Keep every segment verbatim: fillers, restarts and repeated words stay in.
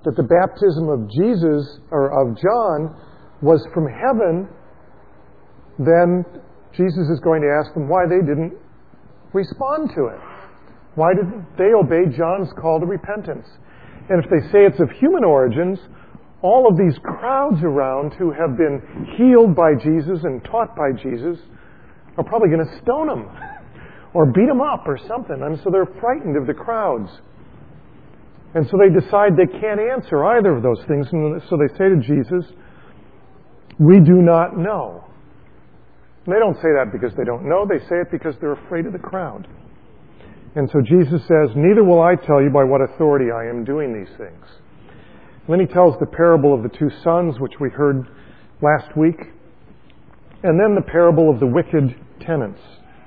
that the baptism of Jesus, or of John, was from heaven, then Jesus is going to ask them why they didn't respond to it. Why didn't they obey John's call to repentance? And if they say it's of human origins, all of these crowds around who have been healed by Jesus and taught by Jesus are probably going to stone him or beat him up or something. And so they're frightened of the crowds. And so they decide they can't answer either of those things. And so they say to Jesus, "We do not know." And they don't say that because they don't know. They say it because they're afraid of the crowd. And so Jesus says, "Neither will I tell you by what authority I am doing these things." And then he tells the parable of the two sons, which we heard last week. And then the parable of the wicked tenants.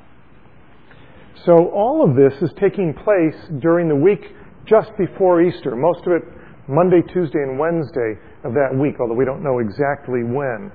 So all of this is taking place during the week just before Easter. Most of it Monday, Tuesday, and Wednesday of that week, although we don't know exactly when.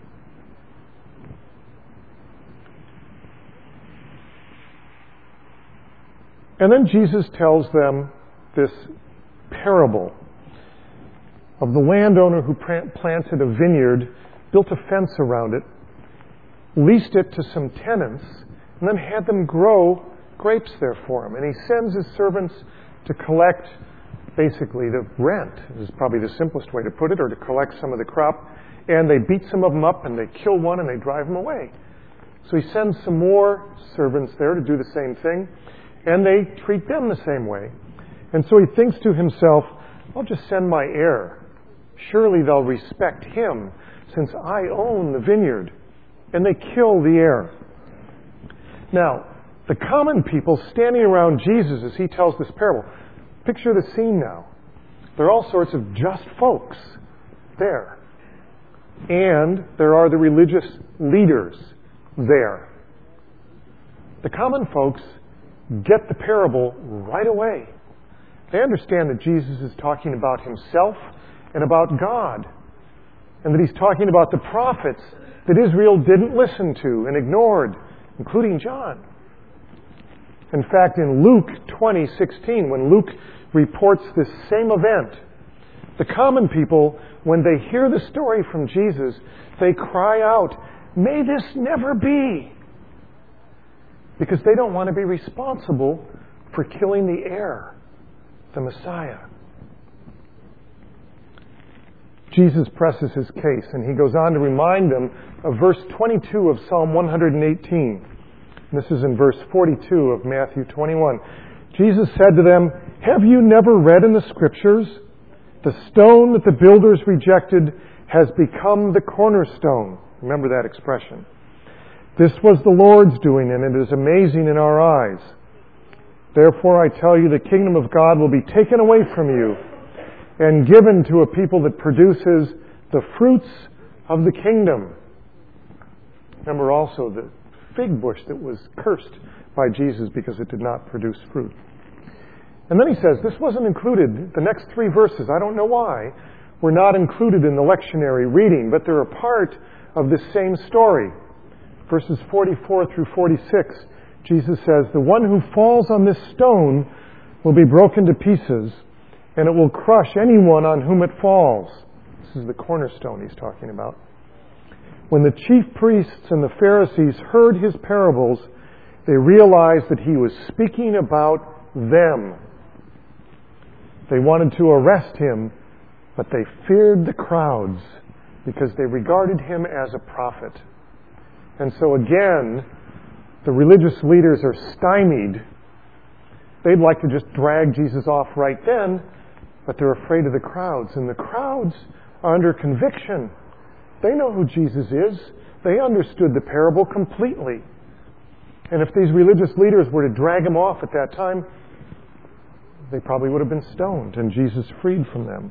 And then Jesus tells them this parable of the landowner who planted a vineyard, built a fence around it, leased it to some tenants, and then had them grow grapes there for him. And he sends his servants to collect basically the rent, is probably the simplest way to put it, or to collect some of the crop. And they beat some of them up, and they kill one, and they drive them away. So he sends some more servants there to do the same thing, and they treat them the same way. And so he thinks to himself, "I'll just send my heir. Surely they'll respect him, since I own the vineyard." And they kill the heir. Now, the common people standing around Jesus as he tells this parable, picture the scene now. There are all sorts of just folks there. And there are the religious leaders there. The common folks get the parable right away. They understand that Jesus is talking about himself and about God, and that he's talking about the prophets that Israel didn't listen to and ignored, including John. In fact, in Luke twenty sixteen, when Luke reports this same event, the common people, when they hear the story from Jesus, they cry out, "May this never be!" Because they don't want to be responsible for killing the heir, the Messiah. Jesus presses his case, and he goes on to remind them of verse twenty-two of Psalm one hundred eighteen. This is in verse forty-two of Matthew twenty-one. Jesus said to them, "Have you never read in the Scriptures, the stone that the builders rejected has become the cornerstone?" Remember that expression. "This was the Lord's doing, and it is amazing in our eyes. Therefore I tell you, the kingdom of God will be taken away from you and given to a people that produces the fruits of the kingdom." Remember also the fig bush that was cursed by Jesus because it did not produce fruit. And then he says, this wasn't included, the next three verses, I don't know why, were not included in the lectionary reading, but they're a part of this same story. Verses forty-four through forty-six, Jesus says, "The one who falls on this stone will be broken to pieces, and it will crush anyone on whom it falls." This is the cornerstone he's talking about. "When the chief priests and the Pharisees heard his parables, they realized that he was speaking about them. They wanted to arrest him, but they feared the crowds because they regarded him as a prophet." And so again, the religious leaders are stymied. They'd like to just drag Jesus off right then, but they're afraid of the crowds. And the crowds are under conviction. They know who Jesus is. They understood the parable completely. And if these religious leaders were to drag him off at that time, they probably would have been stoned, and Jesus freed from them.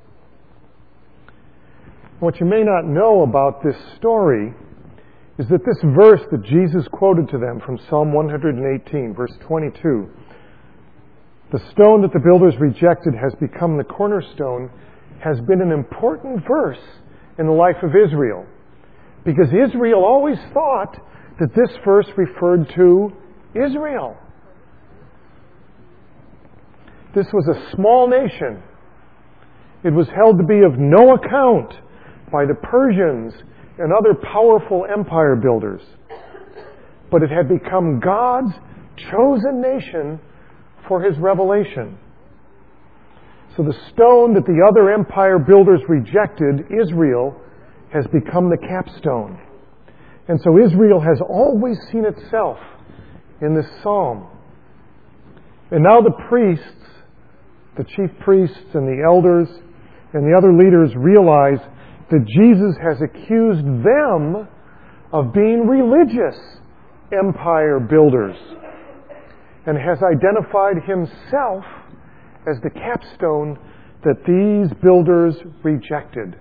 What you may not know about this story is that this verse that Jesus quoted to them from Psalm one hundred eighteen, verse twenty-two, "The stone that the builders rejected has become the cornerstone," has been an important verse in the life of Israel. Because Israel always thought that this verse referred to Israel. This was a small nation. It was held to be of no account by the Persians and other powerful empire builders. But it had become God's chosen nation for His revelation. So the stone that the other empire builders rejected, Israel, has become the capstone. And so Israel has always seen itself in this psalm. And now the priests, the chief priests and the elders and the other leaders realize that Jesus has accused them of being religious empire builders and has identified Himself as the capstone that these builders rejected.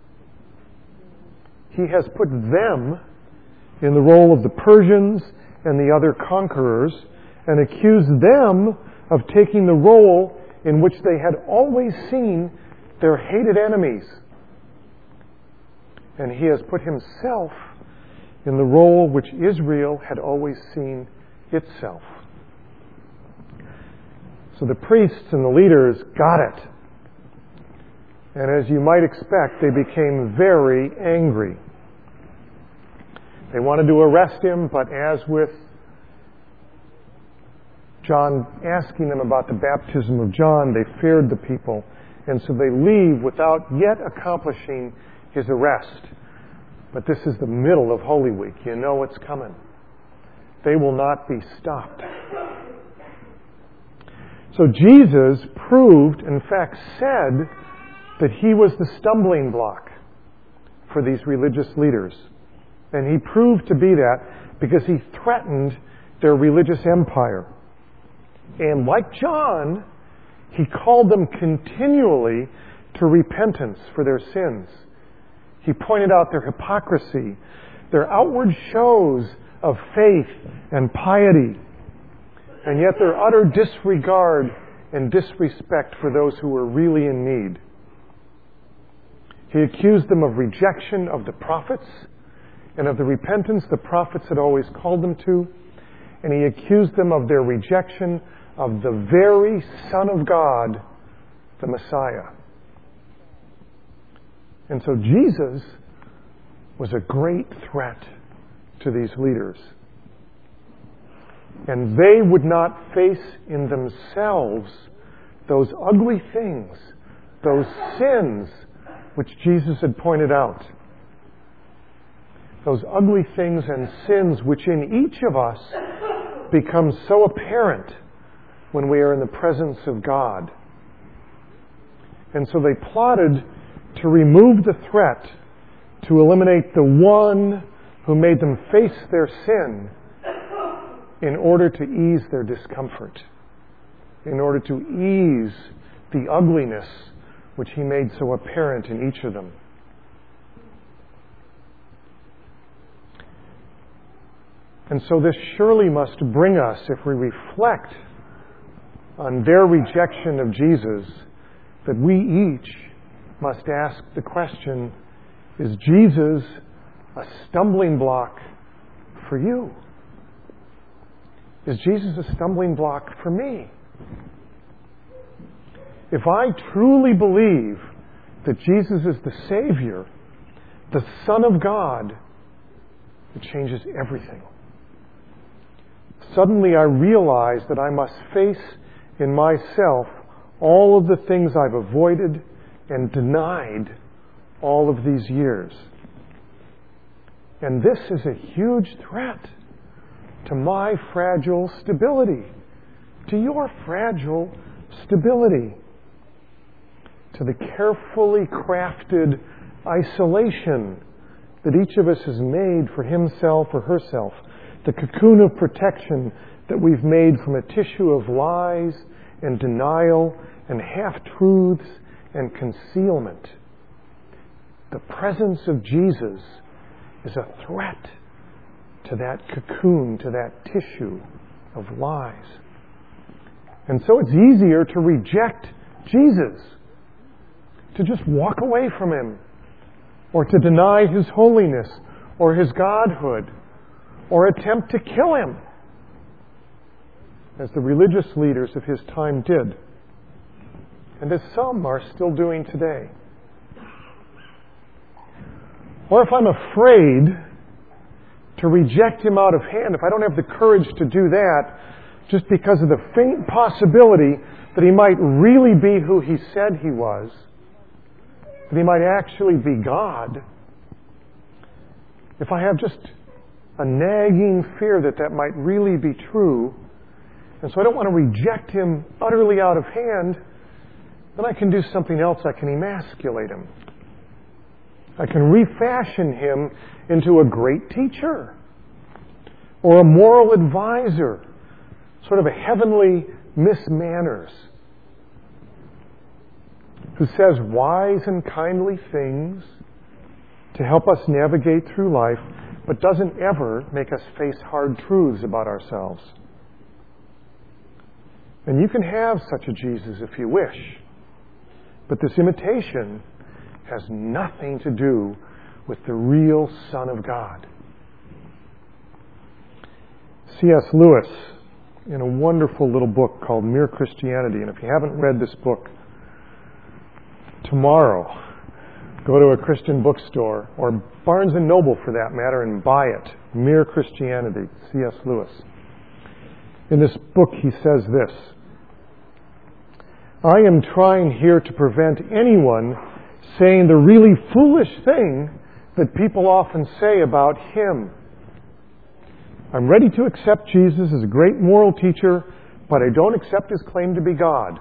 He has put them in the role of the Persians and the other conquerors and accused them of taking the role in which they had always seen their hated enemies. And He has put Himself in the role which Israel had always seen itself. So the priests and the leaders got it. And as you might expect, they became very angry. They wanted to arrest Him, but as with John asking them about the baptism of John, they feared the people. And so they leave without yet accomplishing His arrest. But this is the middle of Holy Week. You know what's coming. They will not be stopped. So Jesus proved, in fact said, that He was the stumbling block for these religious leaders. And He proved to be that because He threatened their religious empire. And like John, He called them continually to repentance for their sins. He pointed out their hypocrisy, their outward shows of faith and piety, and yet their utter disregard and disrespect for those who were really in need. He accused them of rejection of the prophets and of the repentance the prophets had always called them to, and He accused them of their rejection of the very Son of God, the Messiah. And so Jesus was a great threat to these leaders. And they would not face in themselves those ugly things, those sins which Jesus had pointed out. Those ugly things and sins which in each of us become so apparent when we are in the presence of God. And so they plotted to remove the threat, to eliminate the one who made them face their sin in order to ease their discomfort, in order to ease the ugliness which He made so apparent in each of them. And so this surely must bring us, if we reflect on their rejection of Jesus, that we each must ask the question, is Jesus a stumbling block for you? Is Jesus a stumbling block for me? If I truly believe that Jesus is the Savior, the Son of God, it changes everything. Suddenly I realize that I must face in myself all of the things I've avoided and denied all of these years. And this is a huge threat to my fragile stability, to your fragile stability, to the carefully crafted isolation that each of us has made for himself or herself, the cocoon of protection that we've made from a tissue of lies and denial and half-truths and concealment. The presence of Jesus is a threat to that cocoon, to that tissue of lies. And so it's easier to reject Jesus, to just walk away from Him, or to deny His holiness or His godhood, or attempt to kill Him, as the religious leaders of His time did. and as some are still doing today. Or if I'm afraid to reject him out of hand, if I don't have the courage to do that, just because of the faint possibility that he might really be who he said he was, that he might actually be God, if I have just a nagging fear that that might really be true, and so I don't want to reject him utterly out of hand, then I can do something else. I can emasculate him. I can refashion him into a great teacher or a moral advisor, sort of a heavenly Miss Manners, who says wise and kindly things to help us navigate through life, but doesn't ever make us face hard truths about ourselves. And you can have such a Jesus if you wish, but this imitation has nothing to do with the real Son of God. C S Lewis, in a wonderful little book called Mere Christianity, and if you haven't read this book, tomorrow, go to a Christian bookstore, or Barnes and Noble for that matter, and buy it. Mere Christianity, C S Lewis. In this book he says this: I am trying here to prevent anyone saying the really foolish thing that people often say about him. I'm ready to accept Jesus as a great moral teacher, but I don't accept his claim to be God.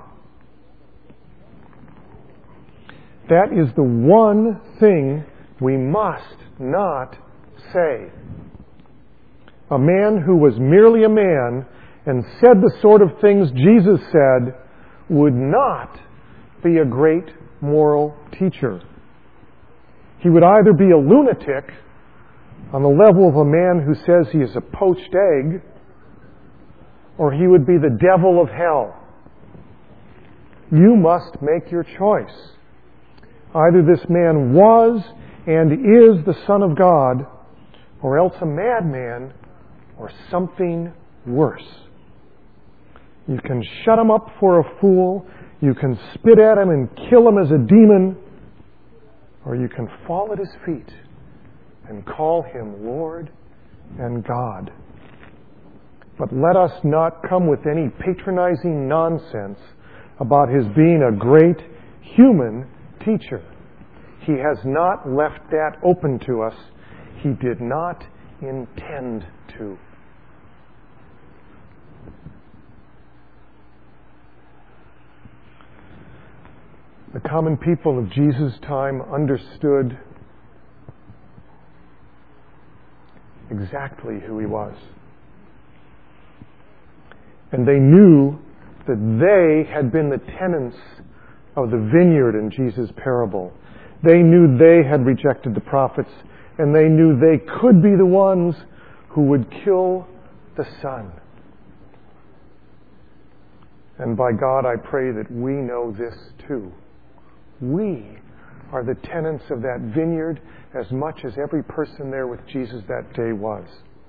That is the one thing we must not say. A man who was merely a man and said the sort of things Jesus said would not be a great moral teacher. He would either be a lunatic on the level of a man who says he is a poached egg, or he would be the devil of hell. You must make your choice. Either this man was and is the Son of God, or else a madman, or something worse. You can shut him up for a fool, you can spit at him and kill him as a demon, or you can fall at his feet and call him Lord and God. But let us not come with any patronizing nonsense about his being a great human teacher. He has not left that open to us. He did not intend to. The common people of Jesus' time understood exactly who he was. And they knew that they had been the tenants of the vineyard in Jesus' parable. They knew they had rejected the prophets, and they knew they could be the ones who would kill the Son. And by God, I pray that we know this too. We are the tenants of that vineyard as much as every person there with Jesus that day was.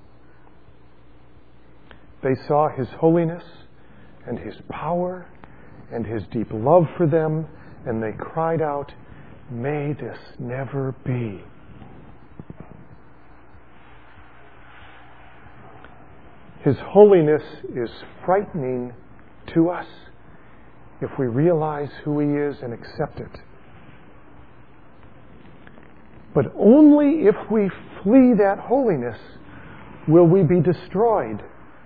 They saw his holiness and his power and his deep love for them, and they cried out, "May this never be." His holiness is frightening to us if we realize who he is and accept it. But only if we flee that holiness will we be destroyed.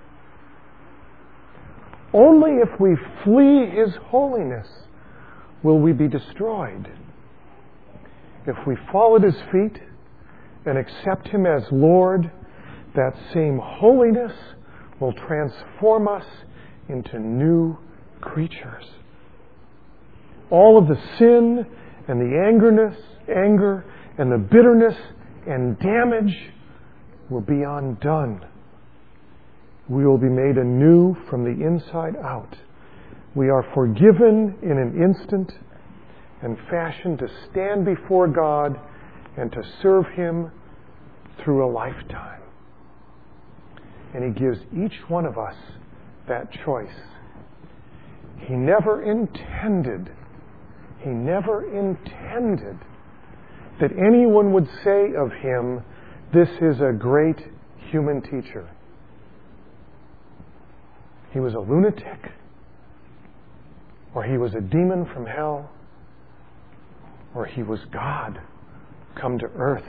Only if we flee his holiness will we be destroyed. If we fall at his feet and accept him as Lord, that same holiness will transform us into new creatures. All of the sin and the angerness, anger and the bitterness and damage will be undone. We will be made anew from the inside out. We are forgiven in an instant and fashioned to stand before God and to serve him through a lifetime. And he gives each one of us that choice. He never intended He never intended that anyone would say of him, "This is a great human teacher." He was a lunatic, or he was a demon from hell, or he was God come to earth.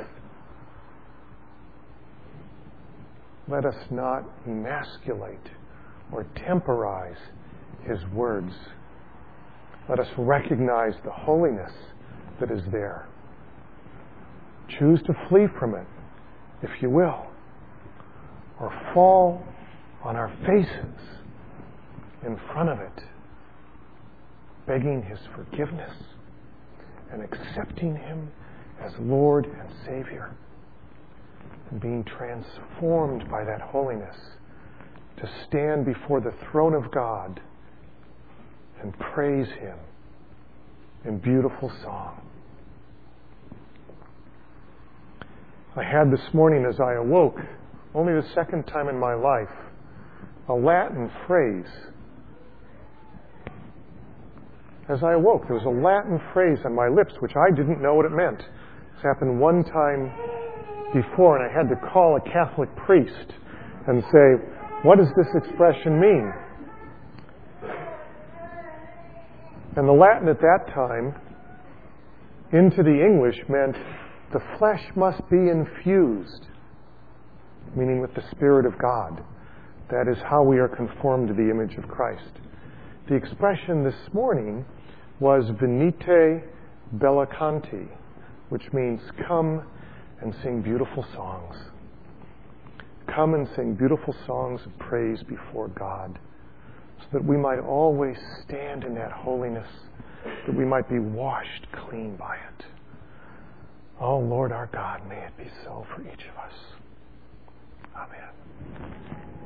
Let us not emasculate or temporize his words. Let us recognize the holiness that is there. Choose to flee from it, if you will, or fall on our faces in front of it, begging his forgiveness and accepting him as Lord and Savior, and being transformed by that holiness to stand before the throne of God and praise him in beautiful song. I had this morning as I awoke, only the second time in my life, a Latin phrase. As I awoke, there was a Latin phrase on my lips which I didn't know what it meant. It's happened one time before, and I had to call a Catholic priest and say, "What does this expression mean?" And the Latin at that time, into the English, meant the flesh must be infused, meaning with the Spirit of God. That is how we are conformed to the image of Christ. The expression this morning was venite bellicanti, which means come and sing beautiful songs. Come and sing beautiful songs of praise before God, so that we might always stand in that holiness, that we might be washed clean by it. Oh, Lord our God, may it be so for each of us. Amen.